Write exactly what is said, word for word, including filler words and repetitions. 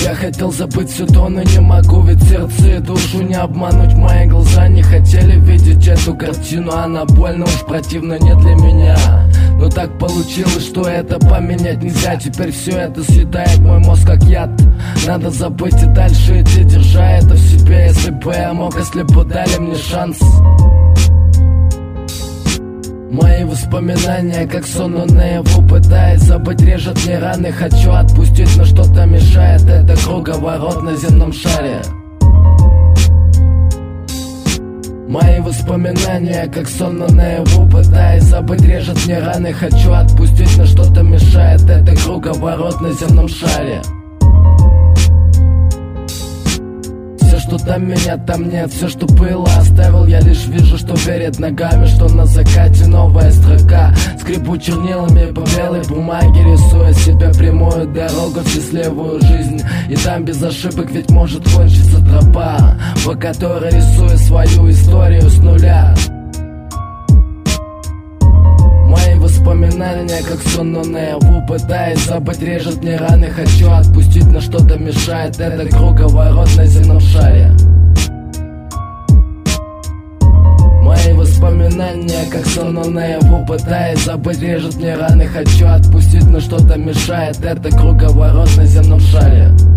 Я хотел забыть все то, но не могу, ведь сердце и душу не обмануть. Мои глаза не хотели видеть эту картину, она больно уж противно не для меня. Но так получилось, что это поменять нельзя. Теперь все это съедает мой мозг как яд. Надо забыть и дальше идти, держа это в себе. Если бы я мог, если бы дали мне шанс. Мои воспоминания как сон, но наяву пытаясь забыть, режет мне раны. Хочу отпустить, но что-то мешает. Это круговорот на земном шаре. Мои воспоминания как сон, но наяву пытаясь забыть, режет мне раны. Хочу отпустить, но что-то мешает. Это круговорот на земном шаре. Все, что там меня, там нет. Все, что было, оставил. Я лишь вижу, что перед ногами, что на закате новая строка. Скребу чернилами по белой бумаге, рисуя себе прямую дорогу в счастливую жизнь. И там без ошибок ведь может кончиться тропа, по которой рисую свою историю с нуля. Мои воспоминания как сон, но наяву пытаясь забыть, режет мне раны. Хочу отпустить, но что-то мешает. Это круговорот на земном шаре. Мои воспоминания как сон, но наяву пытаясь забыть, режет мне раны. Хочу отпустить, но что-то мешает. Это круговорот на земном шаре.